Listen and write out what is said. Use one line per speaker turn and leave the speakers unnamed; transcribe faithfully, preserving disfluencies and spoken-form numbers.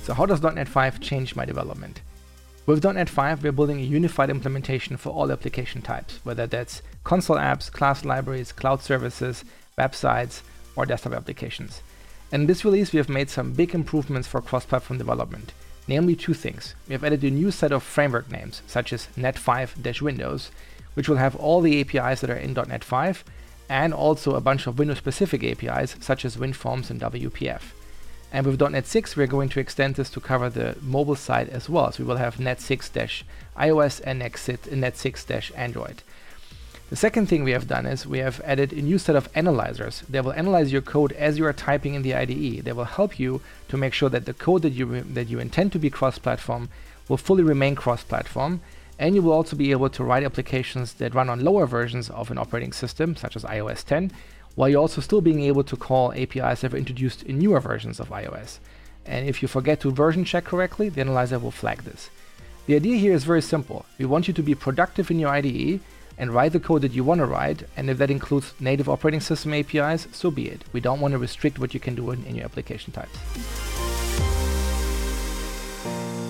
So how does .NET five change my development? With .NET five, we're building a unified implementation for all application types, whether that's console apps, class libraries, cloud services, websites, or desktop applications. And in this release, we have made some big improvements for cross-platform development, namely two things. We have added a new set of framework names, such as net five dash Windows, which will have all the A P Is that are in .NET five, and also a bunch of Windows-specific A P Is, such as WinForms and W P F. And with .NET six, we're going to extend this to cover the mobile side as well. So we will have net six dash iOS and net six dash Android. The second thing we have done is we have added a new set of analyzers. They will analyze your code as you are typing in the I D E. They will help you to make sure that the code that you that you intend to be cross-platform will fully remain cross-platform. And you will also be able to write applications that run on lower versions of an operating system, such as i O S ten, while you're also still being able to call A P Is that were introduced in newer versions of iOS. And if you forget to version check correctly, the analyzer will flag this. The idea here is very simple. We want you to be productive in your I D E and write the code that you want to write, and if that includes native operating system A P Is, so be it. We don't want to restrict what you can do in, in your application types.